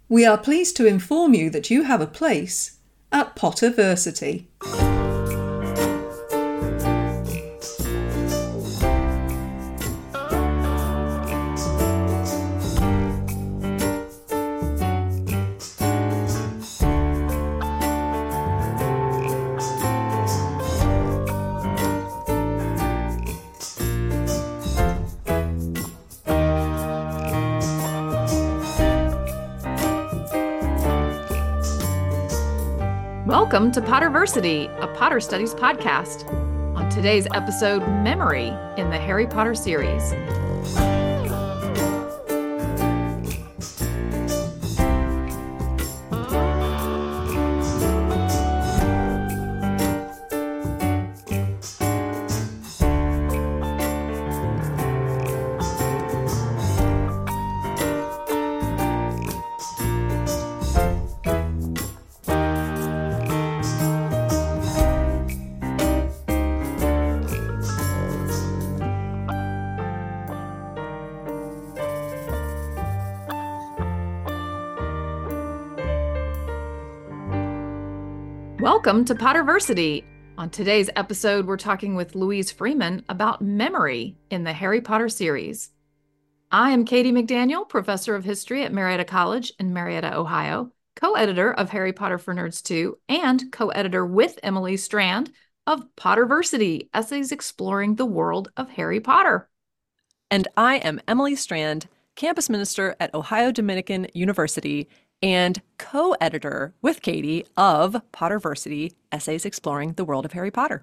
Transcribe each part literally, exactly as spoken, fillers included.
We are pleased to inform you that you have a place at Potterversity. Welcome to Potterversity, a Potter Studies podcast. On today's episode, Memory in the Harry Potter series. Welcome to Potterversity. On today's episode, we're talking with Louise Freeman about memory in the Harry Potter series. I am Katie McDaniel, professor of history at Marietta College in Marietta, Ohio, co-editor of Harry Potter for Nerds two, and co-editor with Emily Strand of Potterversity, essays exploring the world of Harry Potter. And I am Emily Strand, campus minister at Ohio Dominican University and co-editor with Katie of Potterversity, essays exploring the world of Harry Potter.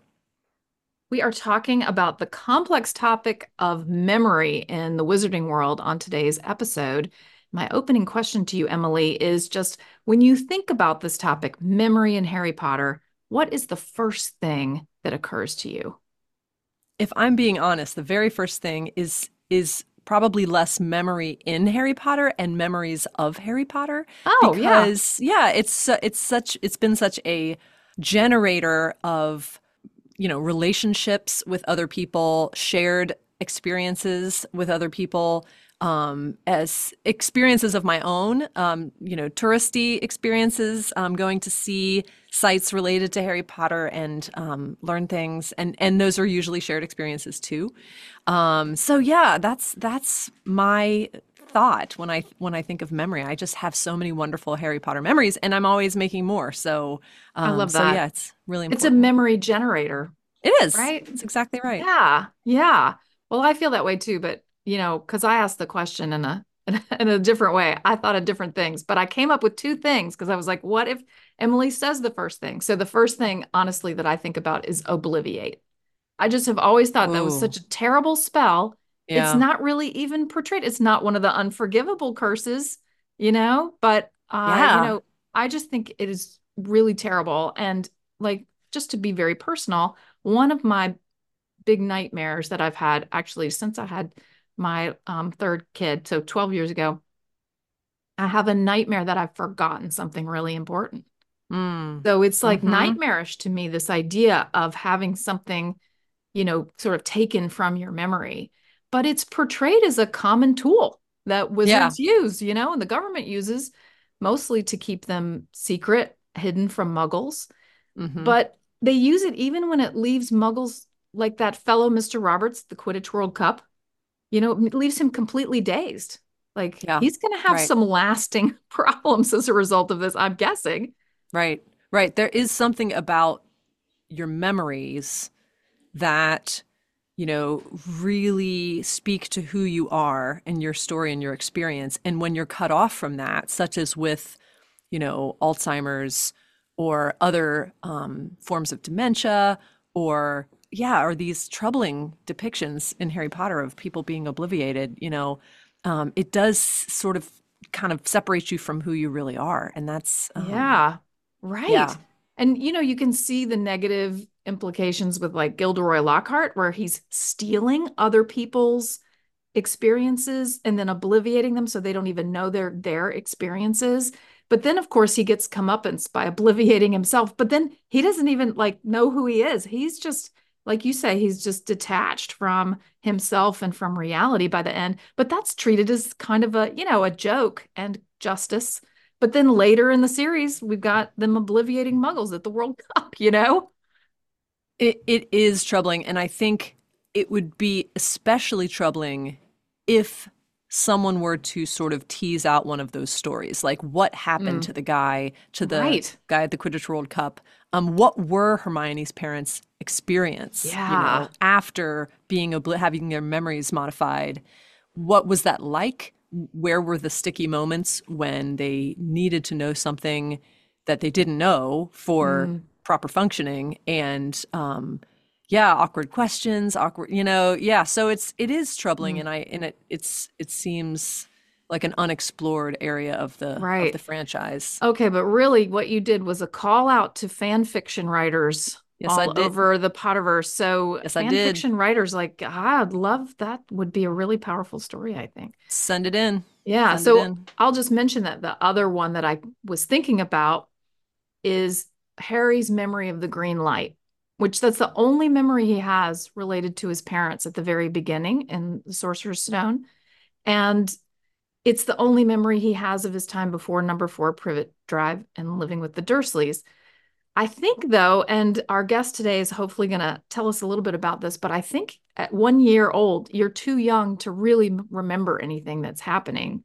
We are talking about the complex topic of memory in the wizarding world on today's episode. My opening question to you, Emily, is just when you think about this topic, memory in Harry Potter, what is the first thing that occurs to you? If I'm being honest, the very first thing is is probably less memory in Harry Potter and memories of Harry Potter. Oh, because, yeah. yeah, it's it's such it's been such a generator of, you know, relationships with other people, shared experiences with other people, um, as experiences of my own, um, you know, touristy experiences, um, going to see sites related to Harry Potter and um, learn things. And, and those are usually shared experiences too. Um, so yeah, that's, that's my thought when I, when I think of memory. I just have so many wonderful Harry Potter memories and I'm always making more. So, um, I love that. So yeah, it's really important. It's a memory generator. It is. Right? It's exactly right. Yeah. Yeah. Well, I feel that way too, but you know, because I asked the question in a in a different way. I thought of different things, but I came up with two things because I was like, what if Emily says the first thing? So the first thing, honestly, that I think about is obliviate. I just have always thought that was Ooh. such a terrible spell. Yeah. It's not really even portrayed. It's not one of the unforgivable curses, you know, but uh, Yeah. you know, I just think it is really terrible. And like, just to be very personal, one of my big nightmares that I've had actually since I had my um, third kid, so twelve years ago, I have a nightmare that I've forgotten something really important. Mm. So it's like Mhm. nightmarish to me, this idea of having something, you know, sort of taken from your memory, but it's portrayed as a common tool that wizards Yeah. use, you know, and the government uses mostly to keep them secret, hidden from muggles. Mhm. But they use it even when it leaves muggles like that fellow Mister Roberts, the Quidditch World Cup. You know, it leaves him completely dazed. Like Yeah. he's going to have Right. some lasting problems as a result of this, I'm guessing. Right. Right. There is something about your memories that, you know, really speak to who you are and your story and your experience. And when you're cut off from that, such as with, you know, Alzheimer's or other um, forms of dementia, or yeah, or these troubling depictions in Harry Potter of people being obliviated, you know, um, it does sort of kind of separate you from who you really are. And that's, um, Yeah, right. yeah. And, you know, you can see the negative implications with like Gilderoy Lockhart, where he's stealing other people's experiences and then obliviating them so they don't even know their their experiences. But then, of course, he gets comeuppance by obliviating himself. But then he doesn't even like know who he is. He's just, like you say, he's just detached from himself and from reality by the end. But that's treated as kind of a, you know, a joke and justice But then later in the series, we've got them obliviating Muggles at the World Cup, you know? It it is troubling, and I think it would be especially troubling if someone were to sort of tease out one of those stories, like what happened Mm, to the guy, to the right. guy at the Quidditch World Cup. Um, what were Hermione's parents' experience, you Yeah. know, after being obli- having their memories modified? What was that like? Where were the sticky moments when they needed to know something that they didn't know for Mm, proper functioning? And um, yeah, awkward questions, awkward, you know, yeah. So it's it is troubling, mm, and I and it it's it seems like an unexplored area of the of the right. franchise. Okay, but really what you did was a call out to fan fiction writers Yes, I all did. over the Potterverse. So Yes, I fan did. fiction writers like, "Ah, I'd love that would be a really powerful story, I think. Send it in. Yeah, Send it so in. I'll just mention that the other one that I was thinking about is Harry's memory of the green light, which that's the only memory he has related to his parents at the very beginning in the Sorcerer's Stone. And it's the only memory he has of his time before number four Privet Drive and living with the Dursleys. I think, though, and our guest today is hopefully going to tell us a little bit about this, but I think at one year old, you're too young to really remember anything that's happening.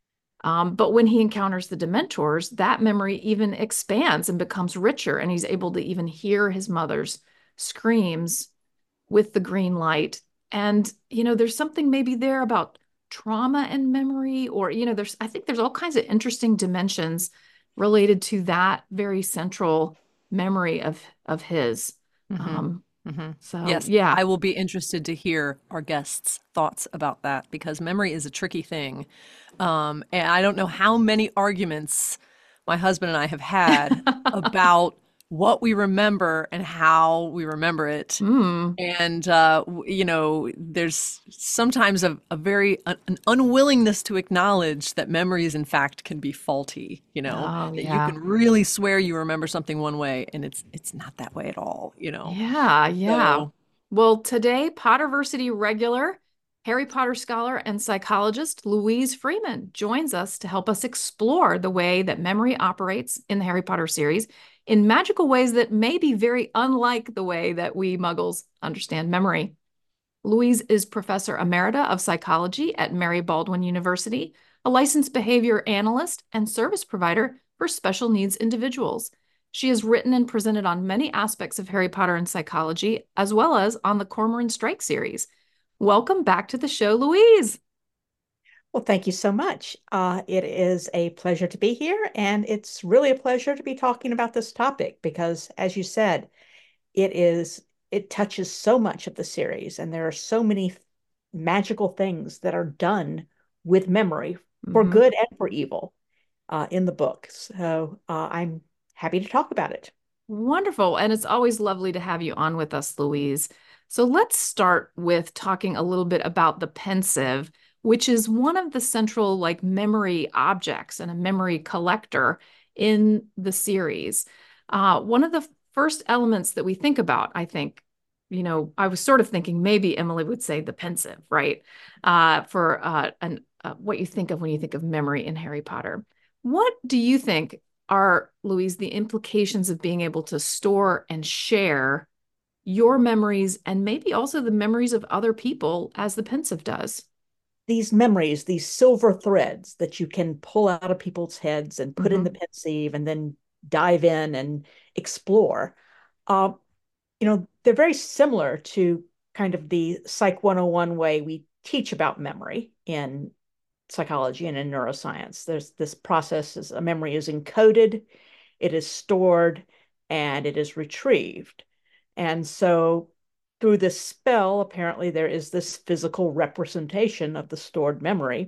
Um, but when he encounters the Dementors, that memory even expands and becomes richer, and he's able to even hear his mother's screams with the green light. And, you know, there's something maybe there about trauma and memory, or, you know, there's, I think there's all kinds of interesting dimensions related to that very central memory of of his. Hmm. Um, Hmm. so Yes, yeah. I will be interested to hear our guests' thoughts about that because memory is a tricky thing. Um, and I don't know how many arguments my husband and I have had about what we remember and how we remember it. Mm. And, uh, w- you know, there's sometimes a, a very un an unwillingness to acknowledge that memories, in fact, can be faulty, you know, Oh that you yeah. can really swear you remember something one way and it's it's not that way at all, you know. Yeah, yeah. So, Well, today, Potterversity regular, Harry Potter scholar and psychologist Louise Freeman joins us to help us explore the way that memory operates in the Harry Potter series in magical ways that may be very unlike the way that we Muggles understand memory. Louise is professor emerita of psychology at Mary Baldwin University, a licensed behavior analyst and service provider for special needs individuals. She has written and presented on many aspects of Harry Potter and psychology, as well as on the Cormoran Strike series. Welcome back to the show, Louise. Well, thank you so much. Uh, it is a pleasure to be here, and it's really a pleasure to be talking about this topic because, as you said, it is it touches so much of the series, and there are so many magical things that are done with memory for Mhm. good and for evil uh, in the book. So uh, I'm happy to talk about it. Wonderful. And it's always lovely to have you on with us, Louise. So let's start with talking a little bit about the pensive, which is one of the central like memory objects and a memory collector in the series. Uh, one of the first elements that we think about, I think, you know, I was sort of thinking maybe Emily would say the pensive, right? Uh, for uh, an, uh, what you think of when you think of memory in Harry Potter. What do you think are, Louise, the implications of being able to store and share your memories and maybe also the memories of other people as the pensive does? These memories, these silver threads that you can pull out of people's heads and put in the Mm-hmm. pensieve and then dive in and explore. Uh, you know, they're very similar to kind of the Psych one oh one way we teach about memory in psychology and in neuroscience. There's this process is a memory is encoded, it is stored, and it is retrieved. And so through this spell, apparently there is this physical representation of the stored memory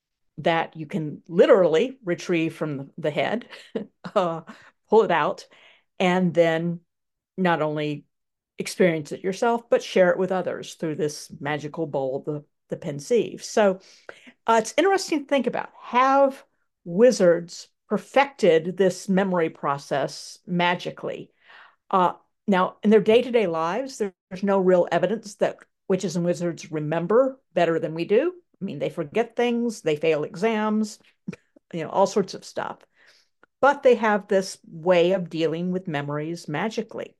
that you can literally retrieve from the head, uh, pull it out, and then not only experience it yourself, but share it with others through this magical bowl, the, the pensieve. So uh, it's interesting to think about. Have wizards perfected this memory process magically? Uh, Now, in their day-to-day lives, there's no real evidence that witches and wizards remember better than we do. I mean, they forget things, they fail exams, you know, all sorts of stuff. but they have this way of dealing with memories magically.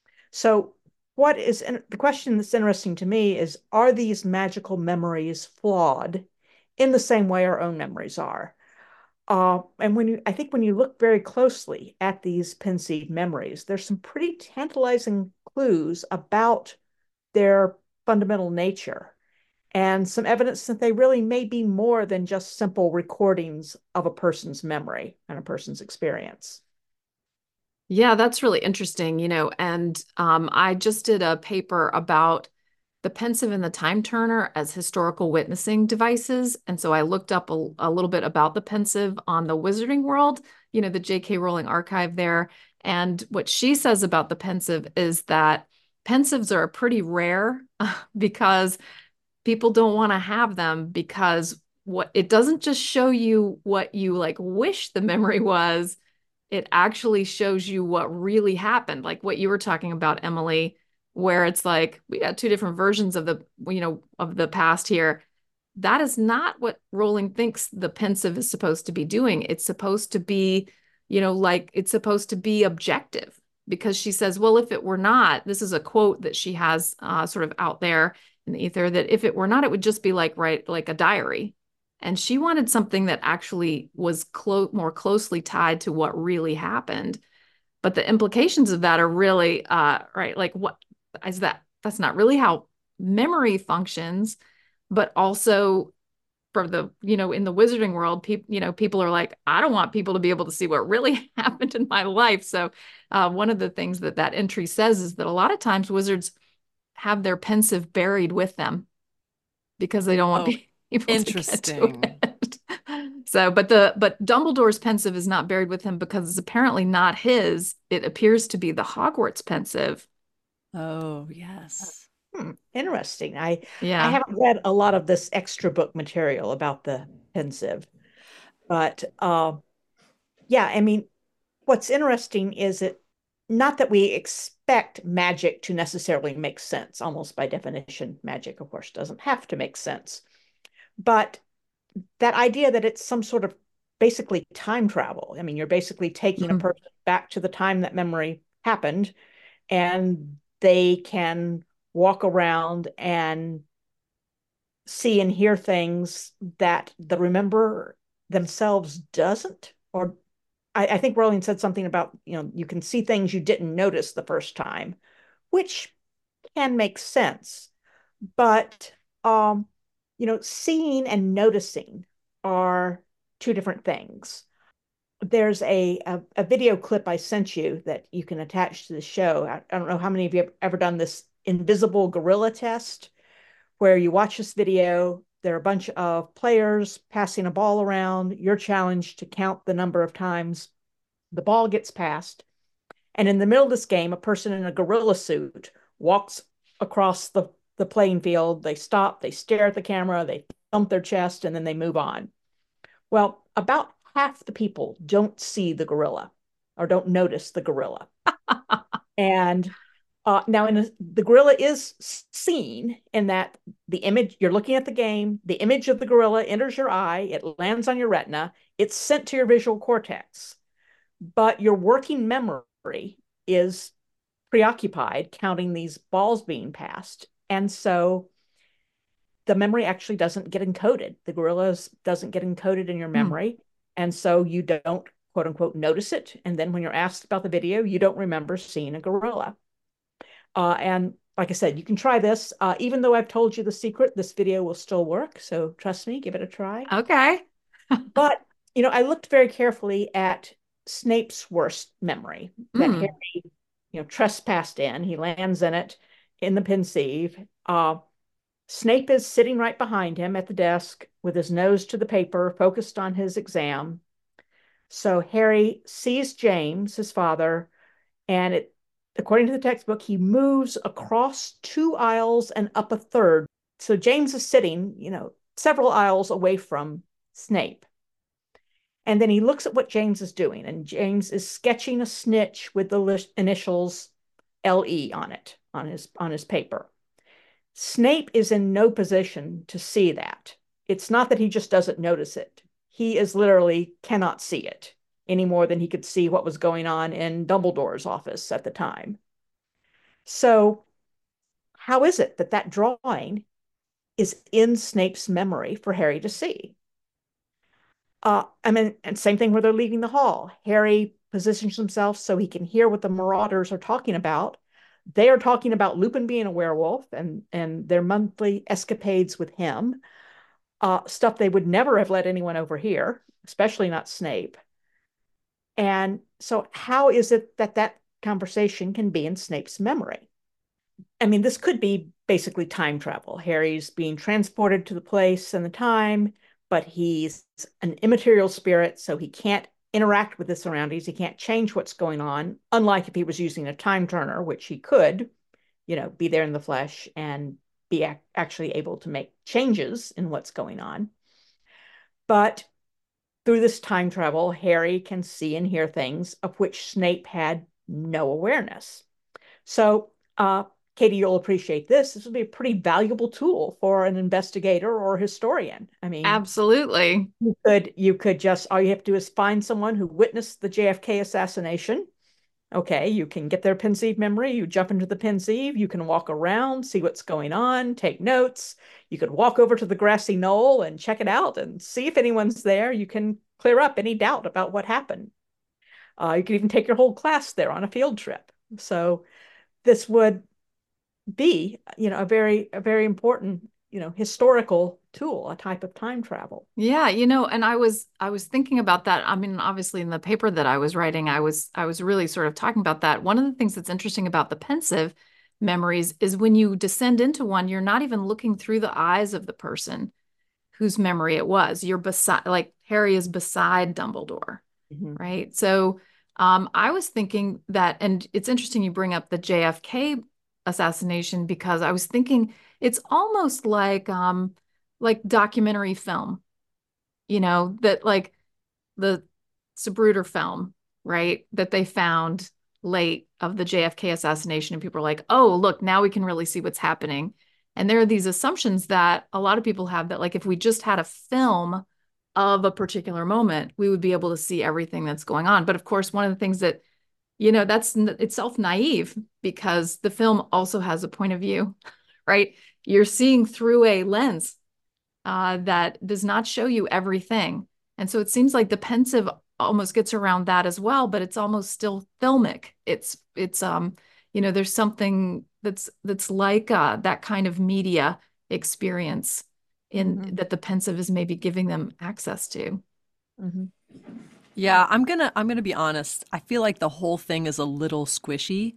So what is the question that's interesting to me is, are these magical memories flawed in the same way our own memories are? Uh, and when you, I think when you look very closely at these Pensieve memories, there's some pretty tantalizing clues about their fundamental nature and some evidence that they really may be more than just simple recordings of a person's memory and a person's experience. Yeah, that's really interesting, you know, and um, I just did a paper about the Pensieve and the Time Turner as historical witnessing devices. And so I looked up a, a little bit about the Pensieve on the Wizarding World, you know, the J K. Rowling archive there. And what she says about the Pensieve is that Pensieves are pretty rare because people don't want to have them, because what it doesn't just show you what you like wish the memory was, it actually shows you what really happened, like what you were talking about, Emily, where it's like we got two different versions of the, you know, of the past here. That is not what Rowling thinks the Pensieve is supposed to be doing. It's supposed to be, you know, like it's supposed to be objective, because she says, well, if it were not, this is a quote that she has uh, sort of out there in the ether, that if it were not, it would just be like, right, like a diary. And she wanted something that actually was clo- more closely tied to what really happened. But the implications of that are really, uh, right, like what is that? That's not really how memory functions, but also from the, you know, in the wizarding world, people, you know, people are like, I don't want people to be able to see what really happened in my life. So uh, one of the things that that entry says is that a lot of times wizards have their Pensieve buried with them because they don't want Oh, people to get to interesting. it. So, but the but Dumbledore's Pensieve is not buried with him because it's apparently not his. It appears to be the Hogwarts Pensieve. Oh, yes. Hmm, interesting. I I Yeah. haven't read a lot of this extra book material about the Pensieve, but uh, yeah, I mean, what's interesting is it not that we expect magic to necessarily make sense. Almost by definition, magic, of course, doesn't have to make sense. But that idea that it's some sort of basically time travel. I mean, you're basically taking a Mhm. person back to the time that memory happened, and they can walk around and see and hear things that the remember themselves doesn't. Or I, I think Rowling said something about, you know, you can see things you didn't notice the first time, which can make sense. But um, you know, seeing and noticing are two different things. There's a, a, a video clip I sent you that you can attach to the show. I, I don't know how many of you have ever done this invisible gorilla test, where you watch this video. There are a bunch of players passing a ball around. You're challenged to count the number of times the ball gets passed. And in the middle of this game, a person in a gorilla suit walks across the, the playing field. They stop, they stare at the camera, they thump their chest, and then they move on. Well, about half the people don't see the gorilla or don't notice the gorilla. And uh, now, in a, the gorilla is seen in that the image, you're looking at the game, the image of the gorilla enters your eye, it lands on your retina, it's sent to your visual cortex. But your working memory is preoccupied counting these balls being passed. And so the memory actually doesn't get encoded. The gorillas doesn't get encoded in your Hmm. memory. And so you don't, quote unquote, notice it. And then when you're asked about the video, you don't remember seeing a gorilla. Uh, and like I said, you can try this. Uh, even though I've told you the secret, this video will still work. So trust me, give it a try. Okay. But, you know, I looked very carefully at Snape's worst memory, that Harry, Mm. you know, trespassed in. He lands in it in the Pensieve. Uh, Snape is sitting right behind him at the desk with his nose to the paper, focused on his exam. So Harry sees James, his father, and it, according to the textbook, he moves across two aisles and up a third. So James is sitting, you know, several aisles away from Snape. And then he looks at what James is doing, and James is sketching a snitch with the initials L E on it, on his on his paper. Snape is in no position to see that. It's not that he just doesn't notice it. He is literally cannot see it. any more than he could see what was going on in Dumbledore's office at the time. So how is it that that drawing is in Snape's memory for Harry to see? Uh, I mean, and same thing where they're leaving the hall. Harry positions himself so he can hear what the Marauders are talking about. They are talking about Lupin being a werewolf and, and their monthly escapades with him, uh, stuff they would never have let anyone overhear, especially not Snape. And so how is it that that conversation can be in Snape's memory? I mean, this could be basically time travel. Harry's being transported to the place and the time, but he's an immaterial spirit, so he can't interact with the surroundings. He can't change what's going on, unlike if he was using a time turner, which he could, you know, be there in the flesh and be ac- actually able to make changes in what's going on. But through this time travel, Harry can see and hear things of which Snape had no awareness. So, uh, Katie, you'll appreciate this. This would be a pretty valuable tool for an investigator or historian. I mean, Absolutely. you could you could just all you have to do is find someone who witnessed the J F K assassination. Okay, you can get their Pensieve memory. You jump into the Pensieve. You can walk around, see what's going on, take notes. You could walk over to the grassy knoll and check it out and see if anyone's there. You can clear up any doubt about what happened. Uh, you could even take your whole class there on a field trip. So this would be, you know, a very, a very important, you know, historical tool, a type of time travel. Yeah, you know, and I was I was thinking about that. I mean, obviously in the paper that I was writing, I was I was really sort of talking about that. One of the things that's interesting about the Pensieve memories is when you descend into one, you're not even looking through the eyes of the person whose memory it was. You're beside, like Harry is beside Dumbledore, Mm-hmm. right? So um, I was thinking that, and it's interesting you bring up the J F K assassination because I was thinking it's almost like um, like documentary film, you know, that like the Zapruder film, right? That they found late of the J F K assassination, and people are like, oh, look, now we can really see what's happening. And there are these assumptions that a lot of people have that, like, if we just had a film of a particular moment, we would be able to see everything that's going on. But of course, one of the things that, you know, that's itself naive because the film also has a point of view, right? You're seeing through a lens uh, that does not show you everything. And so it seems like the Pensieve almost gets around that as well, but it's almost still filmic. It's, it's, um, you know, there's something that's, that's like uh, that kind of media experience in Mm-hmm. that the Pensieve is maybe giving them access to. Mm-hmm. Yeah, I'm gonna I'm gonna be honest. I feel like the whole thing is a little squishy.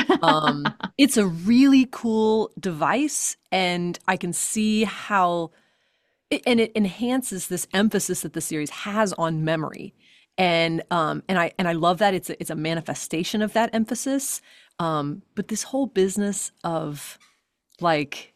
Um, it's a really cool device, and I can see how it, and it enhances this emphasis that the series has on memory. And um, and I and I love that it's a, it's a manifestation of that emphasis. Um, but this whole business of like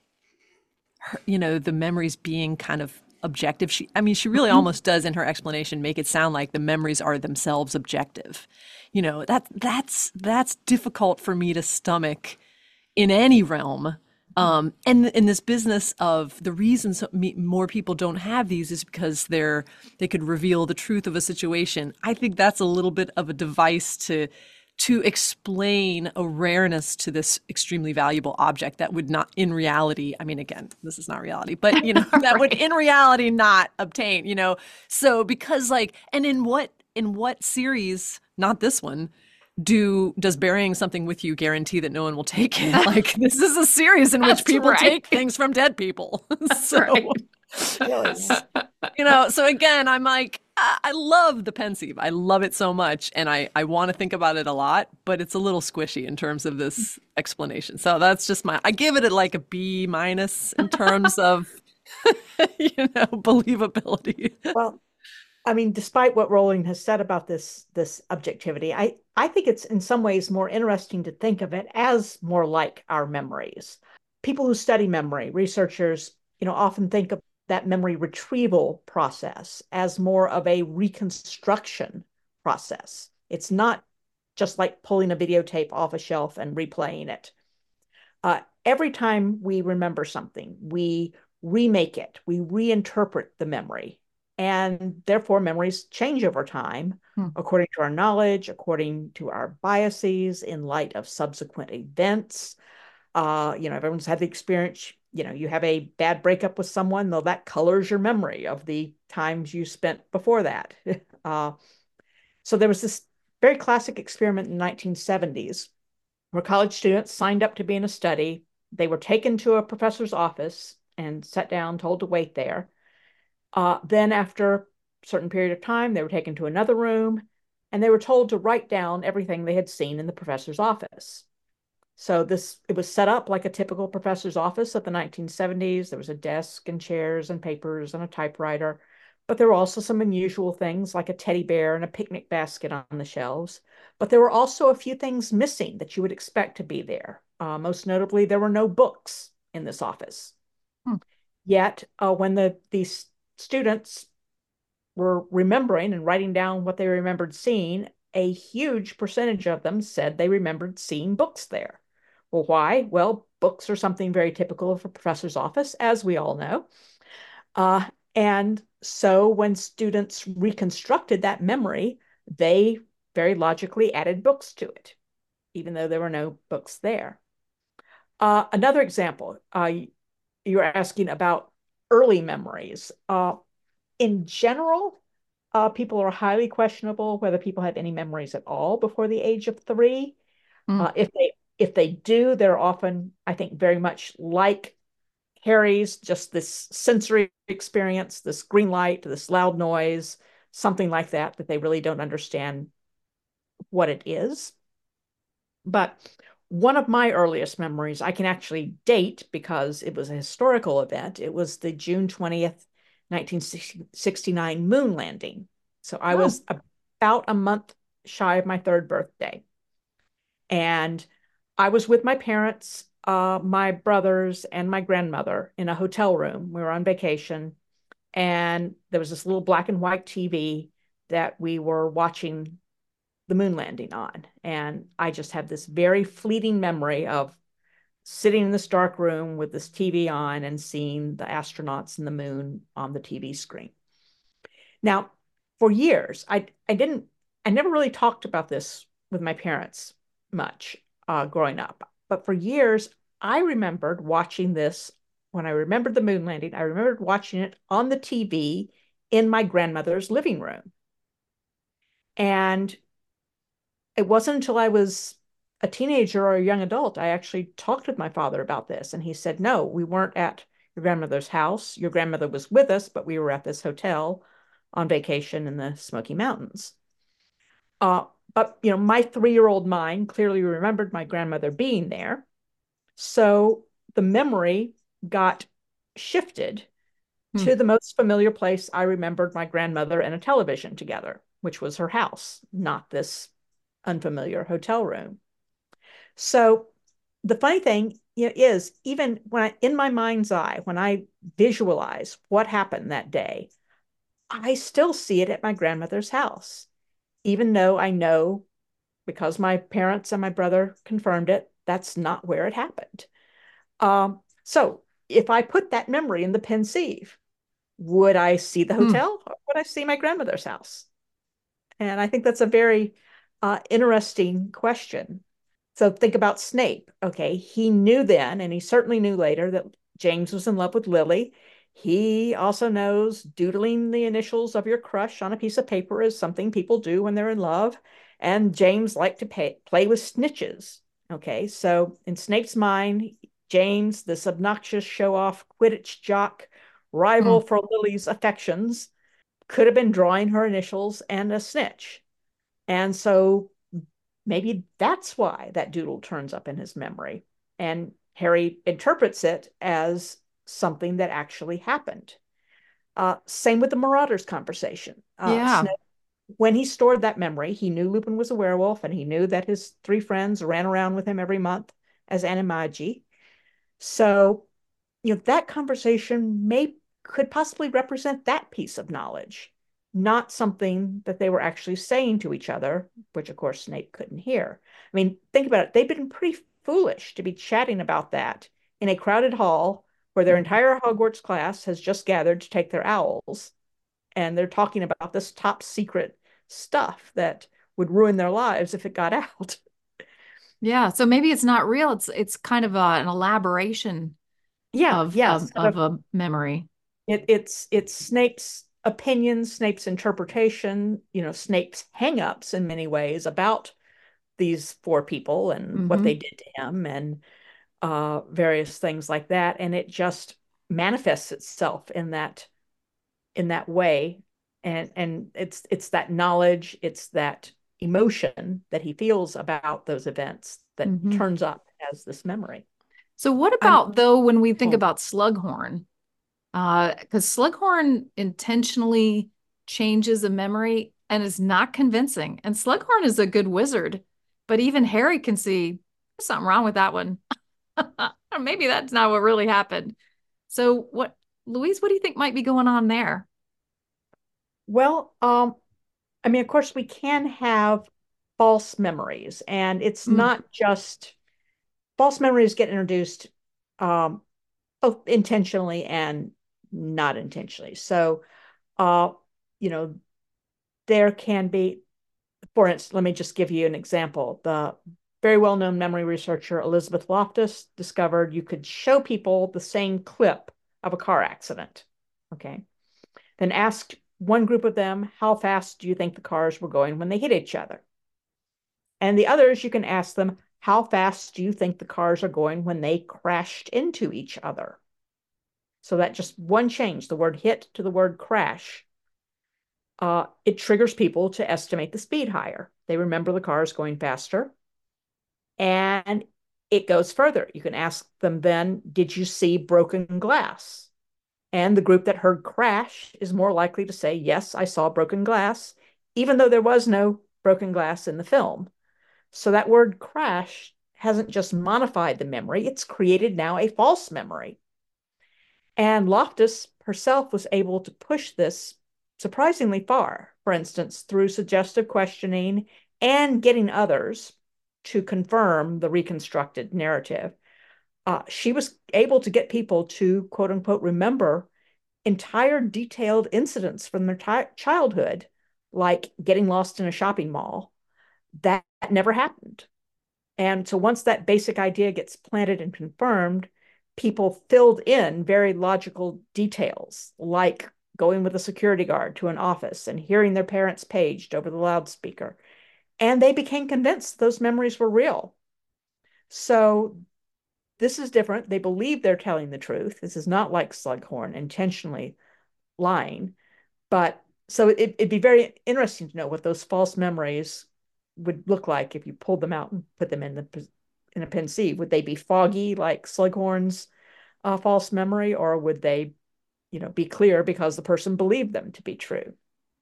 her, you know, the memories being kind of objective. She, I mean, she really almost does in her explanation make it sound like the memories are themselves objective. You know, that that's that's difficult for me to stomach in any realm. Um, and in this business of the reason so, me, more people don't have these is because they're they could reveal the truth of a situation. I think that's a little bit of a device to to explain a rareness to this extremely valuable object that would not in reality, I mean, again, this is not reality, but you know, that Right. would in reality not obtain, you know. So because like, and in what in what series, not this one, do does burying something with you guarantee that no one will take it? Like this is a series in which That's people right. take things from dead people. So right. Really? you know, so again, I'm like, I I love the Pensieve. I love it so much. And I, I want to think about it a lot, but it's a little squishy in terms of this explanation. So that's just my, I give it a, like a B minus in terms of, you know, believability. Well, I mean, despite what Rowling has said about this this objectivity, I I think it's in some ways more interesting to think of it as more like our memories. People who study memory, researchers, you know, often think of that memory retrieval process as more of a reconstruction process. It's not just like pulling a videotape off a shelf and replaying it. Uh, every time we remember something, we remake it, we reinterpret the memory And therefore, memories change over time Hmm. according to our knowledge, according to our biases, in light of subsequent events. Uh, you know, everyone's had the experience, you know, you have a bad breakup with someone, though that colors your memory of the times you spent before that. uh, so there was this very classic experiment in the nineteen seventies where college students signed up to be in a study. They were taken to a professor's office and sat down, told to wait there. Uh, then, after a certain period of time, they were taken to another room and they were told to write down everything they had seen in the professor's office. So this it was set up like a typical professor's office of the nineteen seventies. There was a desk and chairs and papers and a typewriter, but there were also some unusual things like a teddy bear and a picnic basket on the shelves. But there were also a few things missing that you would expect to be there. Uh, most notably, there were no books in this office. Hmm. Yet, uh, when the these students were remembering and writing down what they remembered seeing, a huge percentage of them said they remembered seeing books there. Well, why? Well, books are something very typical of a professor's office, as we all know. Uh, and so when students reconstructed that memory, they very logically added books to it, even though there were no books there. Uh, another example, uh, you're asking about early memories. Uh, in general, uh, people are highly questionable whether people have any memories at all before the age of three. Hmm. Uh, if they if they do, they're often, I think, very much like Harry's, just this sensory experience, this green light, this loud noise, something like that, that they really don't understand what it is. But one of my earliest memories I can actually date because it was a historical event. It was the June twentieth, nineteen sixty-nine moon landing. So I Oh. was about a month shy of my third birthday. And I was with my parents, uh, my brothers, and my grandmother in a hotel room. We were on vacation, and there was this little black and white T V that we were watching the moon landing on. And I just have this very fleeting memory of sitting in this dark room with this T V on and seeing the astronauts and the moon on the T V screen. Now, for years, I I didn't I never really talked about this with my parents much uh, growing up. But for years, I remembered watching this when I remembered the moon landing. I remembered watching it on the T V in my grandmother's living room. And it wasn't until I was a teenager or a young adult, I actually talked with my father about this. And he said, no, we weren't at your grandmother's house. Your grandmother was with us, but we were at this hotel on vacation in the Smoky Mountains. Uh, but, you know, my three-year-old mind clearly remembered my grandmother being there. So the memory got shifted Hmm. to the most familiar place I remembered my grandmother and a television together, which was her house, not this unfamiliar hotel room. So the funny thing, you know, is even when I, in my mind's eye, when I visualize what happened that day, I still see it at my grandmother's house, even though I know because my parents and my brother confirmed it, that's not where it happened. Um, so if I put that memory in the pensieve, would I see the Hmm. hotel or would I see my grandmother's house? And I think that's a very uh, interesting question. So think about Snape. Okay, he knew then, and he certainly knew later, that James was in love with Lily. He also knows doodling the initials of your crush on a piece of paper is something people do when they're in love. And James liked to pay, play with snitches. Okay, so in Snape's mind, James, this obnoxious show-off Quidditch jock, rival Hmm. for Lily's affections, could have been drawing her initials and a snitch. And so maybe that's why that doodle turns up in his memory. And Harry interprets it as something that actually happened. Uh, same with the Marauders conversation. Uh, Yeah. Snape, when he stored that memory, he knew Lupin was a werewolf and he knew that his three friends ran around with him every month as animagi. So, you know, that conversation may could possibly represent that piece of knowledge, not something that they were actually saying to each other, which of course Snape couldn't hear. I mean, think about it. They've been pretty foolish to be chatting about that in a crowded hall where their entire Hogwarts class has just gathered to take their owls. and they're talking about this top secret stuff that would ruin their lives if it got out. Yeah. So maybe it's not real. It's it's kind of a, an elaboration Yeah, of, of yes. of a memory. It, it's it's Snape's opinion, Snape's interpretation, you know, Snape's hangups in many ways about these four people and what Mm-hmm. they did to him, and uh, various things like that. And it just manifests itself in that in that way. And and it's it's that knowledge, it's that emotion that he feels about those events that Mm-hmm. turns up as this memory. So what I'm about though when we think oh, about Slughorn? Uh, because Slughorn intentionally changes a memory and is not convincing. And Slughorn is a good wizard, but even Harry can see there's something wrong with that one. Or maybe that's not what really happened. So what, Louise, what do you think might be going on there? Well, um, I mean, of course, we can have false memories, and it's Mm, not just false memories get introduced um, both intentionally and not intentionally. So, uh, you know, there can be, for instance, let me just give you an example. The very well-known memory researcher Elizabeth Loftus discovered you could show people the same clip of a car accident. Okay. Then ask one group of them, how fast do you think the cars were going when they hit each other? And the others, you can ask them, how fast do you think the cars are going when they crashed into each other? So that just one change, the word hit to the word crash, uh, it triggers people to estimate the speed higher. They remember the cars going faster. And it goes further. You can ask them then, did you see broken glass? And the group that heard crash is more likely to say, yes, I saw broken glass, even though there was no broken glass in the film. So that word crash hasn't just modified the memory, it's created now a false memory. And Loftus herself was able to push this surprisingly far, for instance, through suggestive questioning and getting others to confirm the reconstructed narrative. Uh, she was able to get people to, quote unquote, remember entire detailed incidents from their t- childhood, like getting lost in a shopping mall. That never happened. And so once that basic idea gets planted and confirmed, people filled in very logical details, like going with a security guard to an office and hearing their parents paged over the loudspeaker. And they became convinced those memories were real. So this is different. They believe they're telling the truth. This is not like Slughorn intentionally lying. But so it, it'd be very interesting to know what those false memories would look like if you pulled them out and put them in the in a Pensieve. Would they be foggy like Slughorn's uh, false memory, or would they, you know, be clear because the person believed them to be true?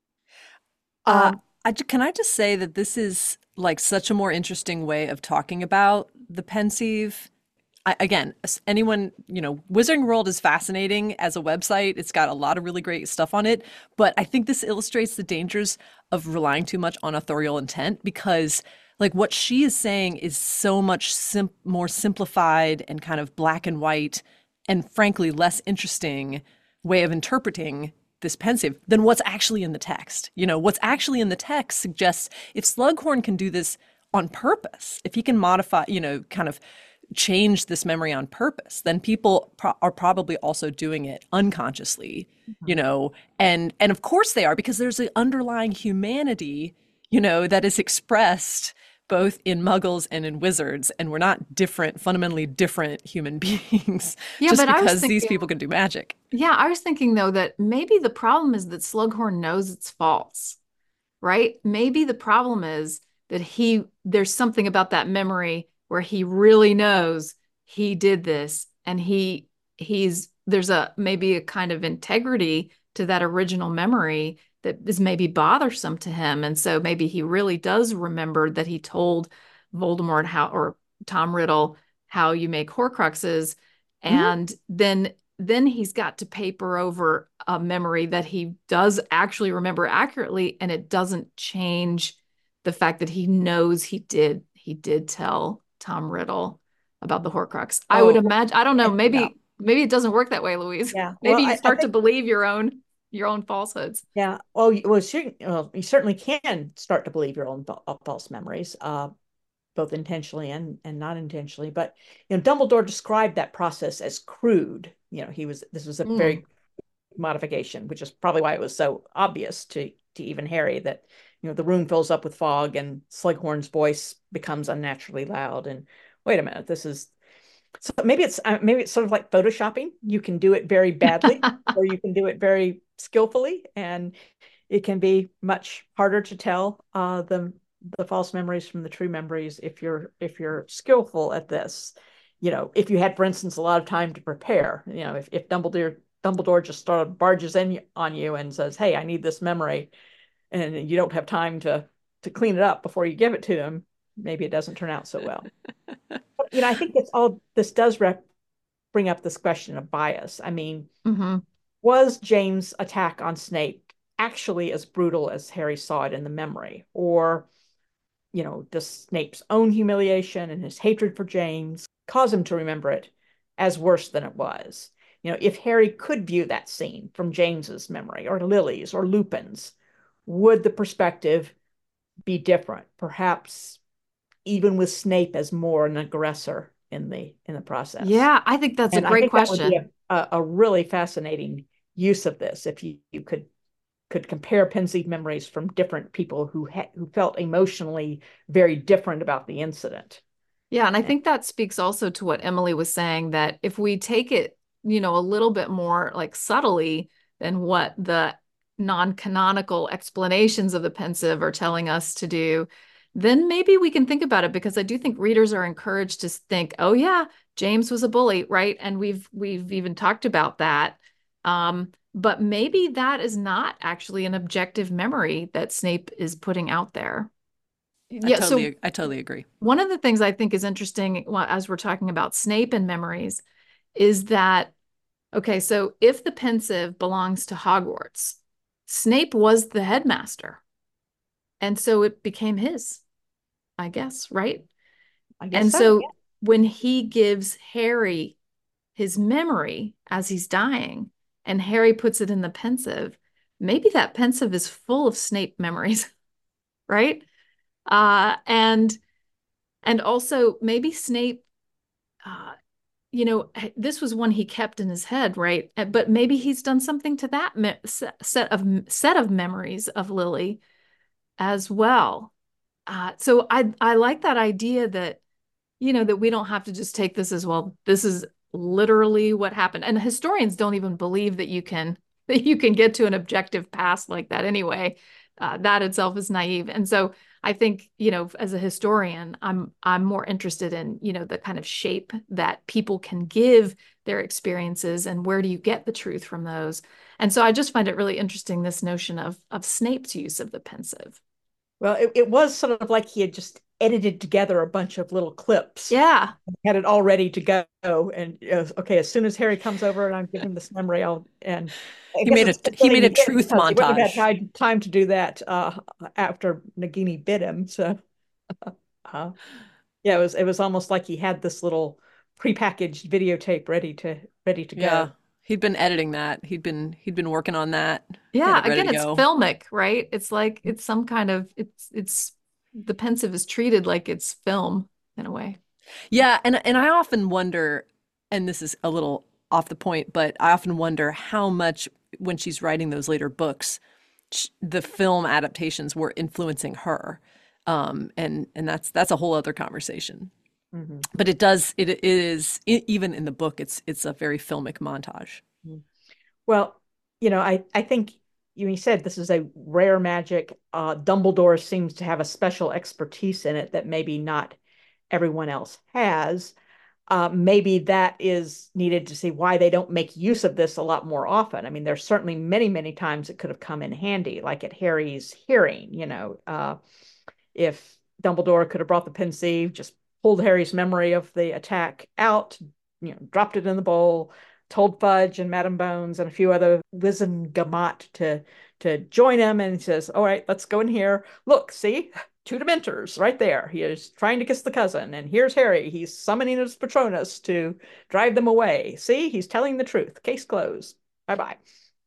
uh, Um, I, ju- can I just say that this is like such a more interesting way of talking about the pensieve. I, again, as anyone, you know, Wizarding World is fascinating as a website. It's got a lot of really great stuff on it. But I think this illustrates the dangers of relying too much on authorial intent because, like, what she is saying is so much sim- more simplified and kind of black and white and frankly less interesting way of interpreting this pensieve than what's actually in the text. You know, what's actually in the text suggests if Slughorn can do this on purpose, if he can modify, you know, kind of change this memory on purpose, then people pro- are probably also doing it unconsciously, you know, and and of course they are because there's an underlying humanity, you know, that is expressed both in muggles and in wizards, and we're not different, fundamentally different human beings yeah, just but I was because these thinking, people can do magic. yeah, I was thinking though that maybe the problem is that Slughorn knows it's false, right? Maybe the problem is that he there's something about that memory where he really knows he did this and he he's there's a maybe a kind of integrity to that original memory that is maybe bothersome to him, and so maybe he really does remember that he told Voldemort how, or Tom Riddle, how you make Horcruxes, mhm. and then then he's got to paper over a memory that he does actually remember accurately, and it doesn't change the fact that he knows he did he did tell Tom Riddle about the Horcrux. I would Oh, imagine, I don't know, and yeah, maybe maybe it doesn't work that way, Louise. yeah. Well, Maybe you I, I start to think believe your own. your own falsehoods. Yeah. Oh, you- well, you, well, you certainly can start to believe your own fa- uh, false memories, uh, both intentionally and and not intentionally. But you know, Dumbledore described that process as crude. You know, he was this was a Mm. very modification, which is probably why it was so obvious to to even Harry that you know the room fills up with fog and Slughorn's voice becomes unnaturally loud. And wait a minute, this is so maybe it's uh, maybe it's sort of like photoshopping. You can do it very badly, or you can do it very skillfully, and it can be much harder to tell uh, the the false memories from the true memories if you're if you're skillful at this. You know, if you had, for instance, a lot of time to prepare. You know, if if Dumbledore Dumbledore just sort of barges in on you and says, "Hey, I need this memory," and you don't have time to to clean it up before you give it to him, maybe it doesn't turn out so well. But, you know, I think it's all this does rep, bring up this question of bias. I mean, Mm-hmm. was James' attack on Snape actually as brutal as Harry saw it in the memory? Or, you know, does Snape's own humiliation and his hatred for James cause him to remember it as worse than it was? You know, if Harry could view that scene from James's memory or Lily's or Lupin's, would the perspective be different? Perhaps even with Snape as more an aggressor in the in the process. Yeah, I think that's a And I great think that would be question. a, a, a really fascinating use of this if you, you could could compare Pensieve memories from different people who ha- who felt emotionally very different about the incident. Yeah, and I think that speaks also to what Emily was saying, that if we take it, you know, a little bit more like subtly than what the non-canonical explanations of the pensive are telling us to do, then maybe we can think about it, because I do think readers are encouraged to think, oh yeah, James was a bully, right? And we've we've even talked about that. Um, but maybe that is not actually an objective memory that Snape is putting out there. I Yeah, so totally, I totally agree. one of the things I think is interesting, well, as we're talking about Snape and memories, is that, okay, so if the pensive belongs to Hogwarts, Snape was the headmaster. And so it became his, I guess, right? I guess And so. so when he gives Harry his memory as he's dying, and Harry puts it in the pensive, maybe that pensive is full of Snape memories, right? Uh, and and also maybe Snape, uh, you know, this was one he kept in his head, right? Uh, But maybe he's done something to that me- set of set of memories of Lily as well. Uh, so I I like that idea that, you know, that we don't have to just take this as, well, this is literally what happened. And historians don't even believe that you can that you can get to an objective past like that anyway. Uh, that itself is naive. And so I think, you know, as a historian, I'm I'm more interested in, you know, the kind of shape that people can give their experiences, and where do you get the truth from those. And so I just find it really interesting, this notion of of Snape's use of the pensive. Well, it, it was sort of like he had just edited together a bunch of little clips, Yeah. had it all ready to go. And uh, okay, as soon as Harry comes over and I'm giving this memory, I'll and I He guess made a it's a good he thing made a he didn't truth because he wouldn't have had montage. time time to do that uh, after Nagini bit him. So uh, yeah, it was it was almost like he had this little prepackaged videotape ready to ready to Yeah, go. he'd been editing that. He'd been he'd been working on that. He had Yeah, it ready again, to it's go. filmic, right? It's like it's some kind of it's it's the pensive is treated like it's film in a way. Yeah, and and I often wonder, and this is a little off the point, but I often wonder how much when she's writing those later books, sh the film adaptations were influencing her. Um, and and that's that's a whole other conversation. Mhm. But it does it, it is e- even in the book, it's it's a very filmic montage. Mhm. Well, you know, I I think you said this is a rare magic. Uh, Dumbledore seems to have a special expertise in it that maybe not everyone else has. Uh, maybe that is needed to see why they don't make use of this a lot more often. I mean, there's certainly many, many times it could have come in handy, like at Harry's hearing, you know, uh, if Dumbledore could have brought the pensieve, just pulled Harry's memory of the attack out, you know, dropped it in the bowl, told Fudge and Madame Bones and a few other Wizengamot to to join him, and he says, "All right, let's go in here. Look, see, two Dementors right there. He is trying to kiss the cousin, and here's Harry. He's summoning his Patronus to drive them away. See, he's telling the truth. Case closed. Bye bye."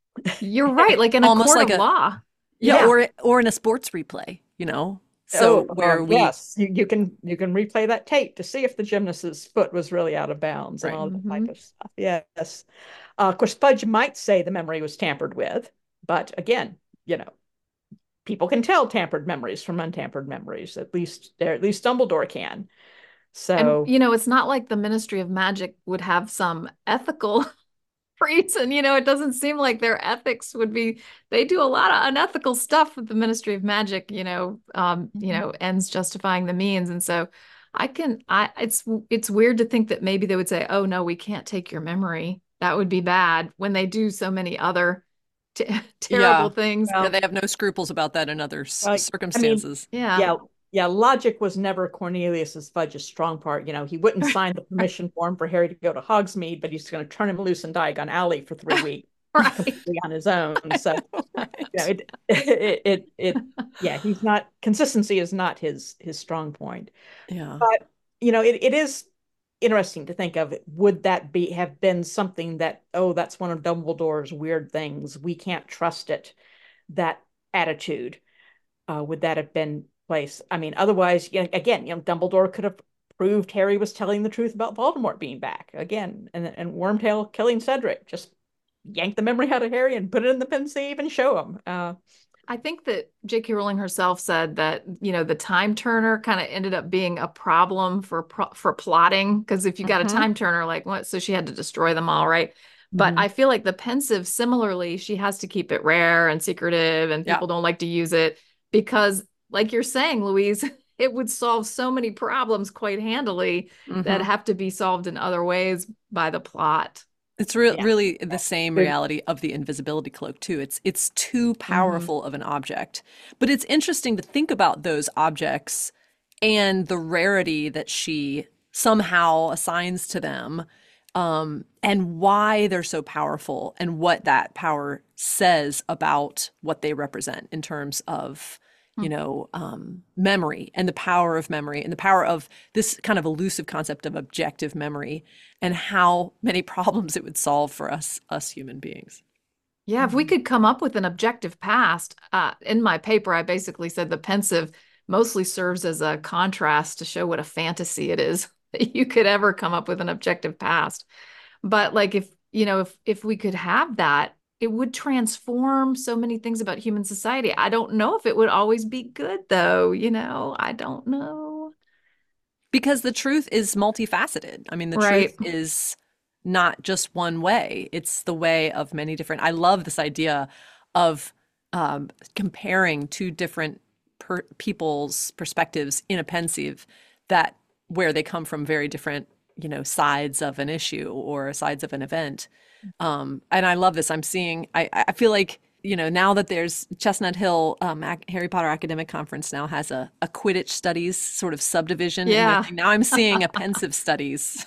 You're right, like in a Almost court like of a, law. yeah, Yeah. or or in a sports replay, you know. So Oh, where uh, we, yes, you, you can you can replay that tape to see if the gymnast's foot was really out of bounds and right. all that type Hmm. of stuff. Yes. Uh, of course, Fudge might say the memory was tampered with, but again, you know, people can tell tampered memories from untampered memories. At least, at least Dumbledore can. And, So, you know, it's not like the Ministry of Magic would have some ethical reason. You know, it doesn't seem like their ethics would be, they do a lot of unethical stuff with the Ministry of Magic, you know, um, you mhm. know, ends justifying the means. And so I can, I, it's, it's weird to think that maybe they would say, oh, no, we can't take your memory. That would be bad when they do so many other t terrible Yeah. things. Yeah, Well, they have no scruples about that in other s- well, I mean, circumstances. Yeah. yeah, yeah, logic was never Cornelius's Fudge's strong part. You know, he wouldn't sign the permission form for Harry to go to Hogsmeade, but he's going to turn him loose in Diagon Alley for three weeks Right. completely on his own. So, you know, Right. it, it, it, it, yeah, he's not, consistency is not his his strong point. Yeah. But, you know, it, it is interesting to think of, would that be have been something that, oh, that's one of Dumbledore's weird things. We can't trust it. That attitude, uh, would that have been place? I mean, otherwise, you know, again, you know, Dumbledore could have proved Harry was telling the truth about Voldemort being back again, and and Wormtail killing Cedric. Just yank the memory out of Harry and put it in the Pensieve and show him. Uh, I think that J K. Rowling herself said that, you know, the time turner kind of ended up being a problem for pro for plotting because if you got a Hmm. time turner, like what, so she had to destroy them all, right? But mhm. I feel like the pensive, similarly, she has to keep it rare and secretive, and Yeah. people don't like to use it because, like you're saying, Louise, it would solve so many problems quite handily that Hmm. have to be solved in other ways by the plot. It's re Yeah. really the same Good. reality of the invisibility cloak too. It's it's too Hmm. powerful of an object. But it's interesting to think about those objects and the rarity that she somehow assigns to them, um, and why they're so powerful and what that power says about what they represent in terms of, you know, um, memory and the power of memory and the power of this kind of elusive concept of objective memory and how many problems it would solve for us, us human beings. Yeah, if we Mhm. could come up with an objective past, uh, in my paper, I basically said the pensive mostly serves as a contrast to show what a fantasy it is that you could ever come up with an objective past. But like if, you know, if if we could have that, it would transform so many things about human society. I don't know if it would always be good though, you know, I don't know. Because the truth is multifaceted. I mean, the truth Right. is not just one way, it's the way of many different. I love this idea of um, comparing two different per people's perspectives in a pensieve that where they come from very different, you know, sides of an issue or sides of an event. Um, and I love this. I'm seeing, I, I feel like, you know, now that there's Chestnut Hill, um, Ac- Harry Potter Academic Conference now has a, a Quidditch studies sort of subdivision in their Yeah. thing. Now I'm seeing a pensive studies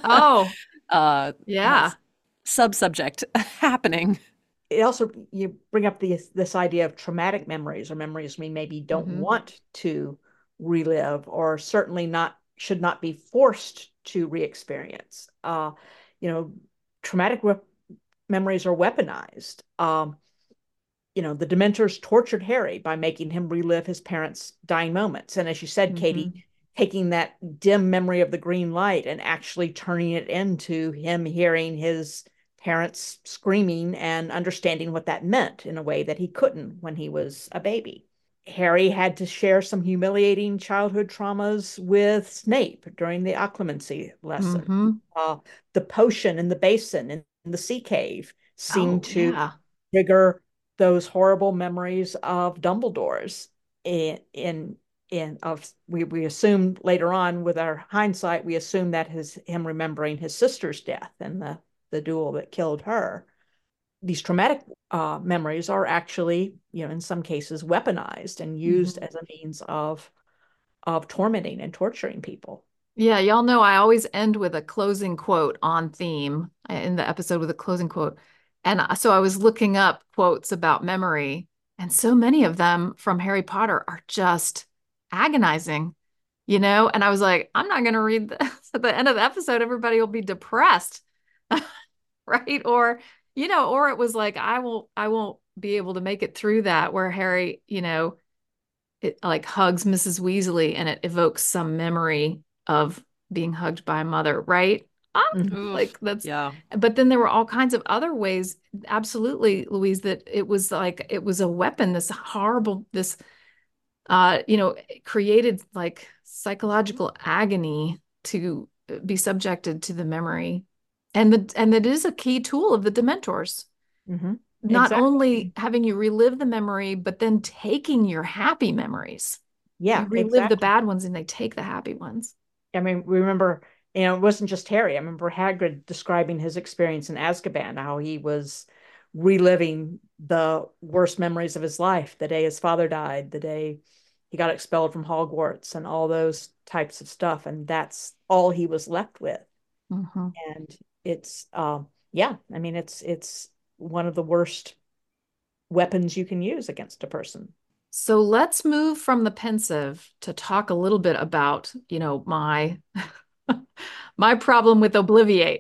Oh, uh, uh, yeah. sub-subject happening. It also, you bring up this this idea of traumatic memories or memories we maybe don't Hmm. want to relive, or certainly not should not be forced to re-experience. Uh, you know, traumatic re memories are weaponized. Um, you know, the Dementors tortured Harry by making him relive his parents' dying moments. And as you said, Katie, Hmm. taking that dim memory of the green light and actually turning it into him hearing his parents screaming and understanding what that meant in a way that he couldn't when he was a baby. Harry had to share some humiliating childhood traumas with Snape during the occlumency lesson. Hmm. Uh, the potion in the basin in the sea cave seemed Oh, to yeah. trigger those horrible memories of Dumbledore's in in in of we we assumed later on with our hindsight we assumed that his him remembering his sister's death and the the duel that killed her. These traumatic uh, memories are actually, you know, in some cases weaponized and used Hmm. as a means of of tormenting and torturing people. Yeah, y'all know I always end with a closing quote on theme uh, in the episode with a closing quote. And uh, so I was looking up quotes about memory, and so many of them from Harry Potter are just agonizing, you know? And I was like, I'm not going to read this. At the end of the episode, everybody will be depressed, right? Or, you know, or it was like, I won't, I won't be able to make it through that, where Harry, you know, it like hugs Missus Weasley and it evokes some memory of being hugged by a mother, right? Ah, Mhm. Oof. like that's, Yeah. but then there were all kinds of other ways, absolutely, Louise, that it was like it was a weapon, this horrible, this uh, you know, created like psychological agony to be subjected to the memory. And the and that is a key tool of the Dementors. Mhm. Not only Exactly. having you relive the memory, but then taking your happy memories. You Yeah, relive the exactly. bad ones and they take the happy ones. I mean, remember, you know, it wasn't just Harry. I remember Hagrid describing his experience in Azkaban, how he was reliving the worst memories of his life, the day his father died, the day he got expelled from Hogwarts, and all those types of stuff. And that's all he was left with. Mhm. And it's, um, yeah, I mean, it's it's one of the worst weapons you can use against a person. So let's move from the pensive to talk a little bit about, you know, my my problem with Obliviate.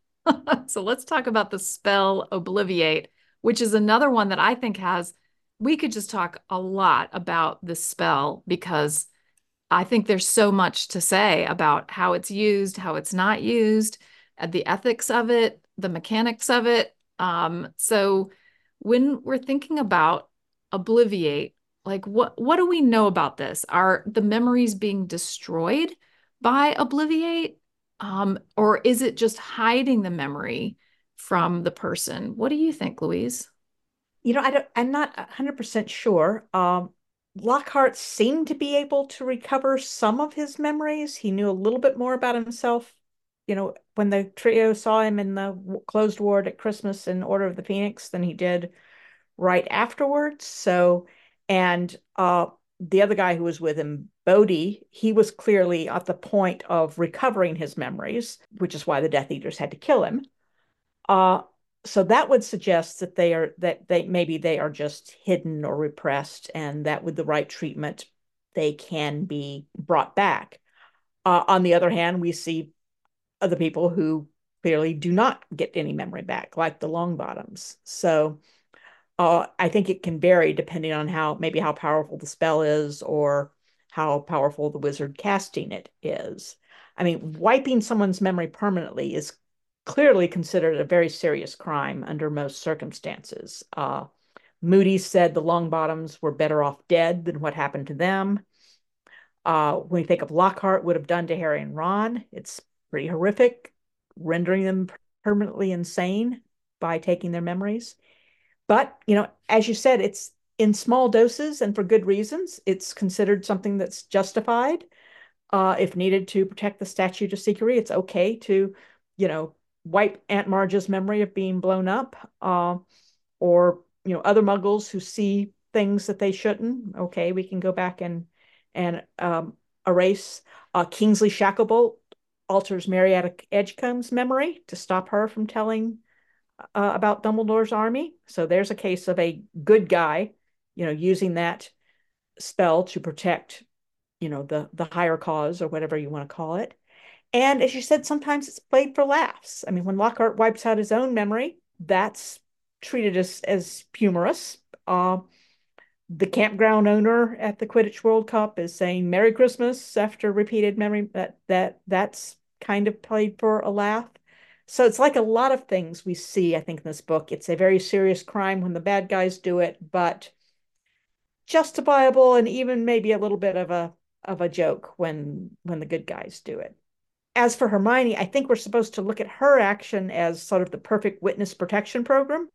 So let's talk about the spell Obliviate, which is another one that I think has, we could just talk a lot about this spell because I think there's so much to say about how it's used, how it's not used, uh, the ethics of it, the mechanics of it. Um, so when we're thinking about Obliviate, like what what do we know about this? Are the memories being destroyed by Obliviate? Um, or is it just hiding the memory from the person? What do you think, Louise? You know, I don't, I'm not one hundred percent sure. Um, Lockhart seemed to be able to recover some of his memories. He knew a little bit more about himself, you know, when the trio saw him in the w- closed ward at Christmas in Order of the Phoenix than he did right afterwards. So, and uh, the other guy who was with him, Bodhi, he was clearly at the point of recovering his memories, which is why the Death Eaters had to kill him. Uh, so that would suggest that they are that they maybe they are just hidden or repressed, and that with the right treatment, they can be brought back. Uh, on the other hand, we see other people who clearly do not get any memory back, like the Longbottoms. So uh, I think it can vary depending on how maybe how powerful the spell is or how powerful the wizard casting it is. I mean, wiping someone's memory permanently is clearly considered a very serious crime under most circumstances. Uh, Moody said the Longbottoms were better off dead than what happened to them. Uh, when you think of Lockhart would have done to Harry and Ron, it's pretty horrific, rendering them permanently insane by taking their memories. But, you know, as you said, it's in small doses and for good reasons. It's considered something that's justified. Uh, if needed to protect the statute of secrecy, it's okay to, you know, wipe Aunt Marge's memory of being blown up, uh, or, you know, other muggles who see things that they shouldn't. Okay, we can go back and and um, erase. Uh, Kingsley Shacklebolt alters Marietta Edgecombe's memory to stop her from telling uh, about Dumbledore's army. So there's a case of a good guy, you know, using that spell to protect, you know, the the higher cause or whatever you want to call it. And as you said, sometimes it's played for laughs. I mean, when Lockhart wipes out his own memory, that's treated as as humorous. Uh, the campground owner at the Quidditch World Cup is saying "Merry Christmas" after repeated memory. That that that's kind of played for a laugh. So it's like a lot of things we see, I think, in this book. It's a very serious crime when the bad guys do it, but justifiable and even maybe a little bit of a of a joke when when the good guys do it. As for Hermione, I think we're supposed to look at her action as sort of the perfect witness protection program.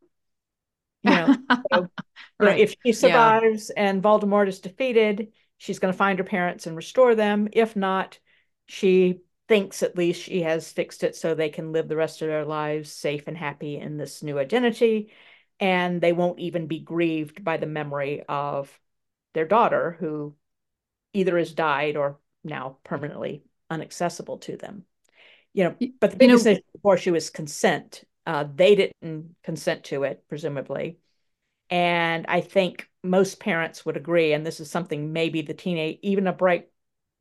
You know, so, you know, Right. if she Yeah. survives and Voldemort is defeated, she's going to find her parents and restore them. If not, she thinks at least she has fixed it so they can live the rest of their lives safe and happy in this new identity. And they won't even be grieved by the memory of their daughter, who either has died or now permanently inaccessible to them. You know, Y- but the You big know, decision for you is consent. Uh, they didn't consent to it, presumably. And I think most parents would agree, and this is something maybe the teenage, even a bright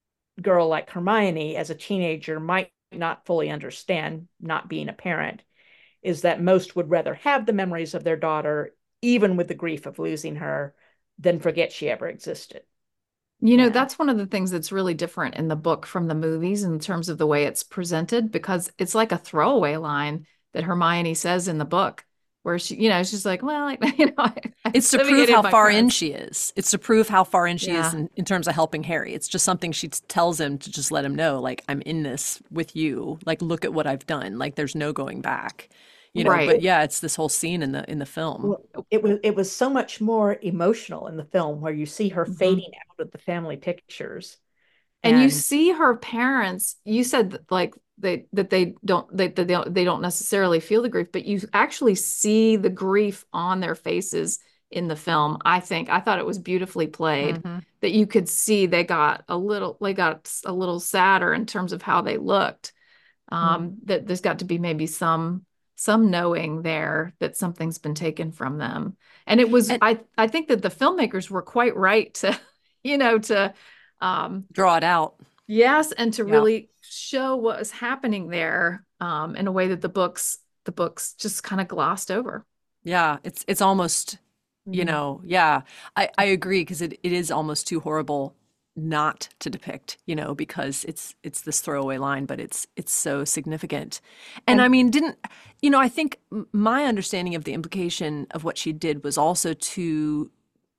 girl like Hermione as a teenager might not fully understand, not being a parent, is that most would rather have the memories of their daughter, even with the grief of losing her, than forget she ever existed. You know, And that's one of the things that's really different in the book from the movies in terms of the way it's presented, because it's like a throwaway line that Hermione says in the book, where she, you know, she's like, well, I, you know, I, I It's to prove obliviated how my far in parents. she is. It's to prove how far in she is Yeah, in, in terms of helping Harry. It's just something she t- tells him to just let him know, like, I'm in this with you. Like, look at what I've done. Like, there's no going back. You know, right. but yeah, it's this whole scene in the in the film. well, it was it was so much more emotional in the film where you see her Mhm. fading out of the family pictures. And you And see her parents, you said that, like they that they don't they, that they don't they don't necessarily feel the grief, but you actually see the grief on their faces in the film. I think I thought it was beautifully played, Hmm. that you could see they got a little they got a little sadder in terms of how they looked. mm, Um, that there's got to be maybe some some knowing there that something's been taken from them. And it was And I I think that the filmmakers were quite right to, you know, to um draw it out. yes, and to Yeah. really show what was happening there, um, in a way that the books the books just kind of glossed over. Yeah. It's it's almost, you mhm. know, yeah. I, I agree because it, it is almost too horrible not to depict, you know, because it's it's this throwaway line, but it's it's so significant. And I And mean, didn't, you know, I think m- my understanding of the implication of what she did was also to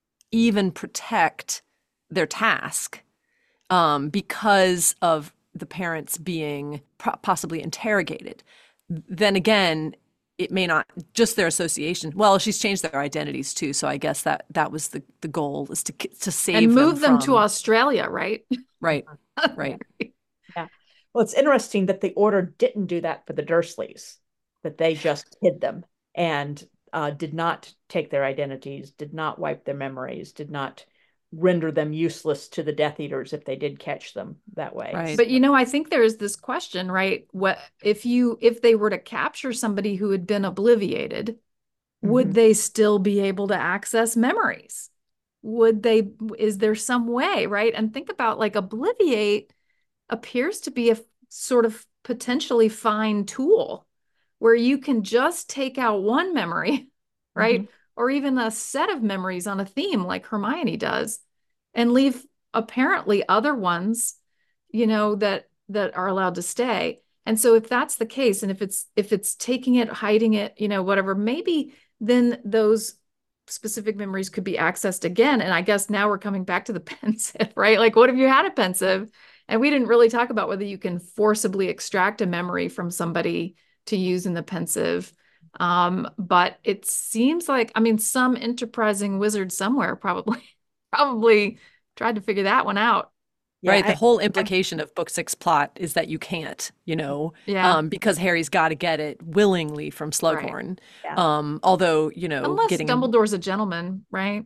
even protect their task, um, because of the parents being pro- possibly interrogated. Then again, it may not just their association. Well, she's changed their identities too, so I guess that that was the the goal is to to And save them move them to from. Australia, right? Right, right, yeah. Well, it's interesting that the order didn't do that for the Dursleys, that they just hid them and uh, did not take their identities, did not wipe their memories, did not render them useless to the Death Eaters if they did catch them that way. right. But you know, I think there is this question, right? What if you if they were to capture somebody who had been obliviated, would Mhm. they still be able to access memories? Would they, is there some way, right? And think about, like, obliviate appears to be a sort of potentially fine tool where you can just take out one memory, right? Mhm. Or even a set of memories on a theme like Hermione does, and leave apparently other ones, you know, that that are allowed to stay. And so if that's the case, and if it's if it's taking it, hiding it, you know, whatever, maybe then those specific memories could be accessed again. And I guess now we're coming back to the pensive, right? Like, what if you had a pensive? And we didn't really talk about whether you can forcibly extract a memory from somebody to use in the pensive. Um, but it seems like, I mean, some enterprising wizard somewhere probably probably tried to figure that one out. Yeah, Right. The I, whole I, implication of book six plot is that you can't, you know, Yeah, um, because Harry's got to get it willingly from right. Slughorn. yeah. Um, although, you know, Unless getting him. Dumbledore's a gentleman, right?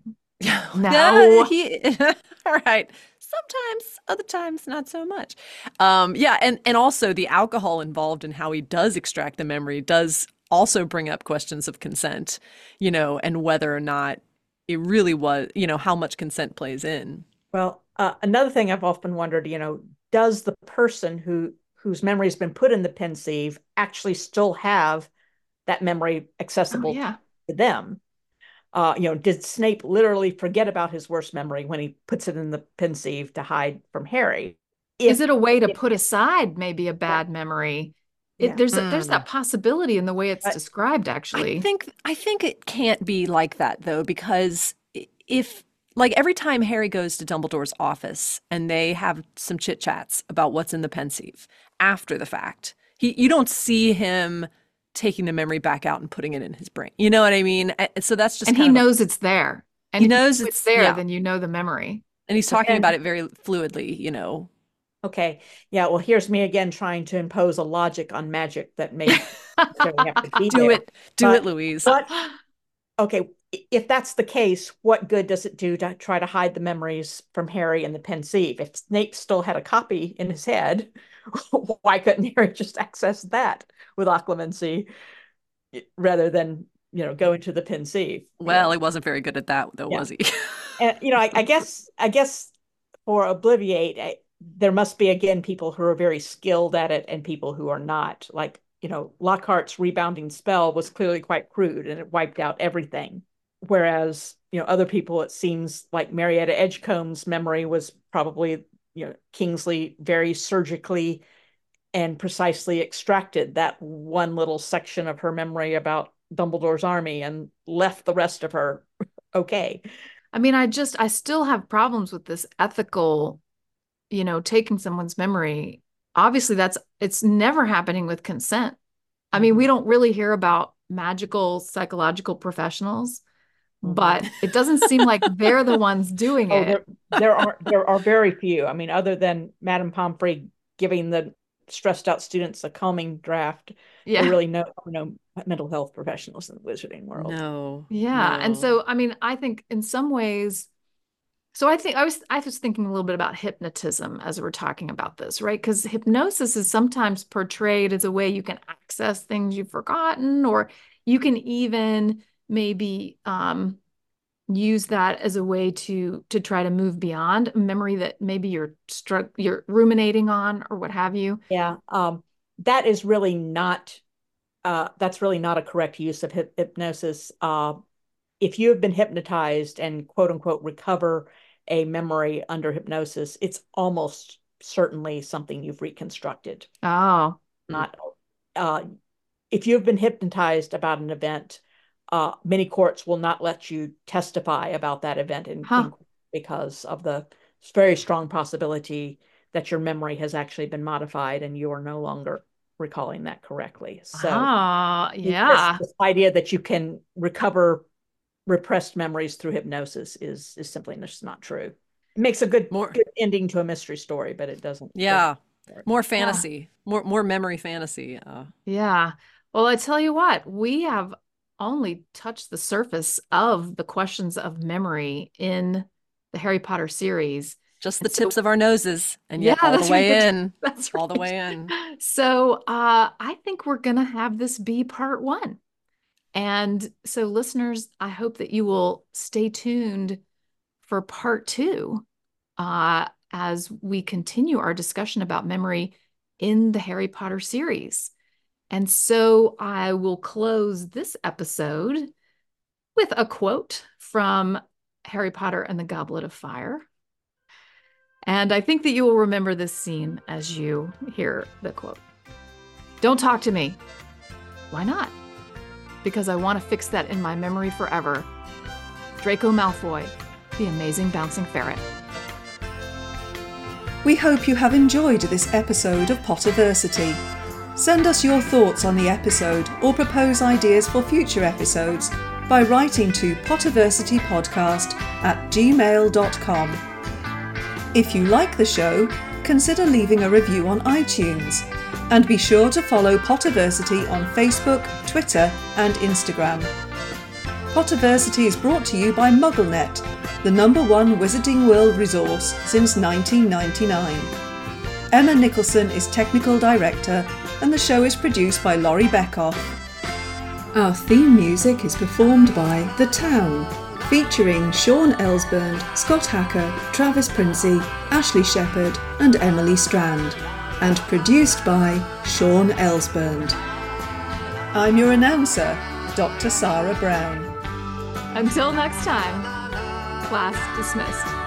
Yeah, No. he, all right. Sometimes, other times, not so much. Um, yeah, and and also the alcohol involved in how he does extract the memory does also bring up questions of consent, you know, and whether or not it really was, you know, how much consent plays in. Well, uh, another thing I've often wondered, you know, does the person who whose memory has been put in the pensieve actually still have that memory Oh accessible yeah. to them? Uh, you know, did Snape literally forget about his worst memory when he puts it in the pensieve to hide from Harry? Is If, it a way to if put aside maybe a yeah, bad memory? It, yeah. there's there's Mm. that possibility in the way it's But described, I actually. think I think it can't be like that though, because i- if like every time Harry goes to Dumbledore's office and they have some chit chats about what's in the pensieve after the fact, he you don't see him taking the memory back out and putting it in his brain. You know what I mean? A- So that's just And he kind of a knows it's there. And he if you knows know it's it's there, yeah, then you know the memory. and he's but talking about then it very fluidly, you know. okay, yeah. Well, here's me again trying to impose a logic on magic that may necessarily have to be Do there. it, do it, But Louise. what okay, if that's the case, what good does it do to try to hide the memories from Harry in the pensieve? If Snape still had a copy in his head, why couldn't Harry just access that with occlumency rather than, you know, go into the pensieve? You Well, know, he wasn't very good at that though, yeah. was he? And you know, I, I guess I guess for Obliviate, I, there must be again people who are very skilled at it and people who are not. Like you know, Lockhart's rebounding spell was clearly quite crude and it wiped out everything. Whereas, you know, other people, it seems like Marietta Edgecombe's memory was probably, you know, Kingsley very surgically and precisely extracted that one little section of her memory about Dumbledore's army and left the rest of her okay. I mean, I just, I still have problems with this ethical, you know, taking someone's memory. Obviously, that's, it's never happening with consent. I mean, we don't really hear about magical psychological professionals, but it doesn't seem like they're the ones doing oh, it. There, there are there are very few. I mean, other than Madame Pomfrey giving the stressed out students a calming draft, Yeah. there really no no mental health professionals in the wizarding world. No. Yeah. no. And so, I mean, I think in some ways, so I think I was I was thinking a little bit about hypnotism as we're talking about this, right? Because hypnosis is sometimes portrayed as a way you can access things you've forgotten, or you can even maybe um, use that as a way to to try to move beyond a memory that maybe you're struck you're ruminating on or what have you. Yeah, um, that is really not uh, that's really not a correct use of hip hypnosis. Uh, if you have been hypnotized and quote unquote recover a memory under hypnosis, it's almost certainly something you've reconstructed. Oh, Not uh, if you've been hypnotized about an event, uh, many courts will not let you testify about that event in, Huh. in because of the very strong possibility that your memory has actually been modified and you are no longer recalling that correctly. So, ah, yeah. this, this idea that you can recover repressed memories through hypnosis is is simply just not true. It makes a good, More- good ending to a mystery story, but it doesn't. Yeah. doesn't More fantasy, more more memory fantasy. Uh, Yeah. Well, I tell you what, we have only touched the surface of the questions of memory in the Harry Potter series. just the And so- tips of our noses, and yet Yeah, all the that's way right. in, That's all the right. way in. So uh, I think we're going to have this be part one. And so, listeners, I hope that you will stay tuned for part two uh, as we continue our discussion about memory in the Harry Potter series. And so I will close this episode with a quote from Harry Potter and the Goblet of Fire. And I think that you will remember this scene as you hear the quote. Don't talk to me. Why not? Because I want to fix that in my memory forever. Draco Malfoy, the amazing bouncing ferret. We hope you have enjoyed this episode of Potterversity. Send us your thoughts on the episode or propose ideas for future episodes by writing to potterversitypodcast at gmail dot com. If you like the show, consider leaving a review on iTunes, and be sure to follow Potterversity on Facebook, Twitter and Instagram. Potterversity is brought to you by MuggleNet, the number one Wizarding World resource since nineteen ninety-nine. Emma Nicholson is Technical Director, and the show is produced by Laurie Beckoff. Our theme music is performed by The Town, featuring Sean Elsburn, Scott Hacker, Travis Princey, Ashley Shepherd and Emily Strand, and produced by Sean Elsburn. I'm your announcer, Doctor Sarah Brown. Until next time, class dismissed.